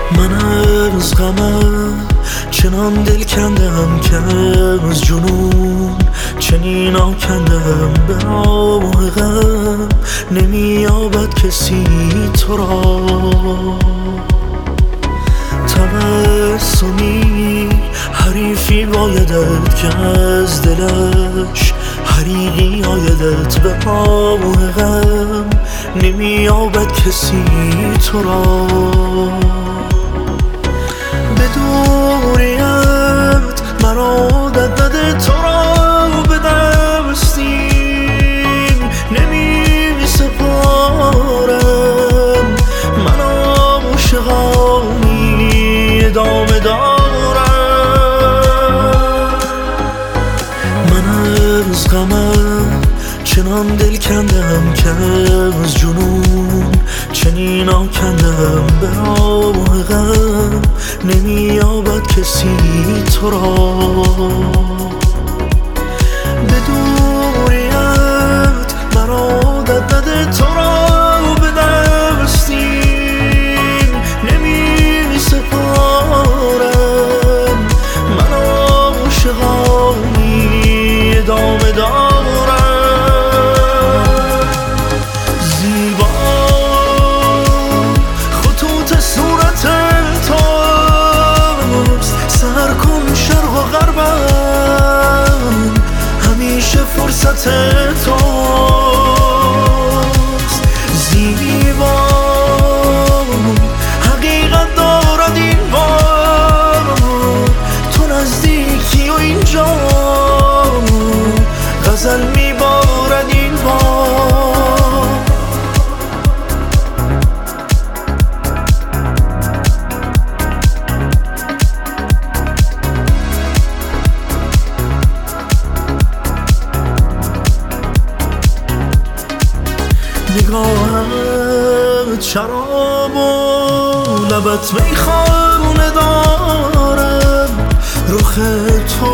من از غمم چنان دل کندم که از جنون چنین آکندم. به راه غم نمییابد کسی تو را. تبسمی حریفی بایدت که از دلش حریقی آیدت. به راه غم نمییابد کسی تو را. به دوریت مرا عادت نده تو را به دستیم نمی سپارم. من عاشقانی ادامه دارم. من از غمم چنان دل کندم که از جنون چنین آکندم. به راه غم نمییابد کسی تو را. به دوریت مرا عادت نده تو را به دستیم نمی سپارم. من عاشقانی ادامه دارم. زیبا خطوط صورت توست، سر کن شرق و غربم همیشه فرصت توست. زیبا حقیقت دارد این بار، تو نزدیکی و اینجا غزل میبارد این بار. نگاهت شراب و لبت میخانه دارد. رخ تو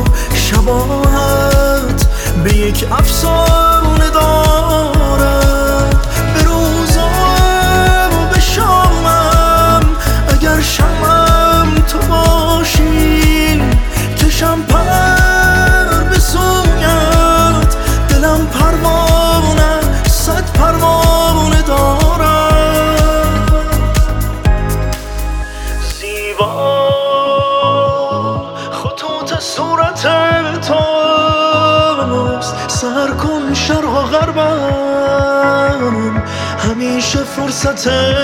شباهت به یک افسانه دارد. به روزم و به شامم اگر شمم تو باشی، کشم پر به سویت. دلم پروانه صد پروانه دارد. زیبا خطوط صورت توست، سر کن شرق و غربم همیشه فرصت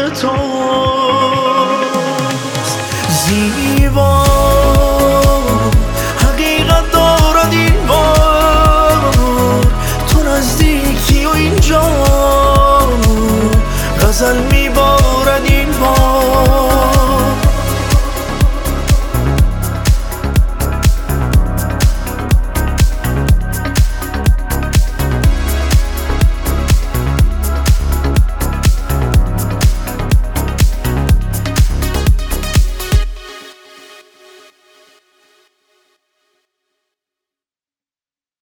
توست. زیبا حقیقت دارد این بار، تو نزدیکی و اینجا غزل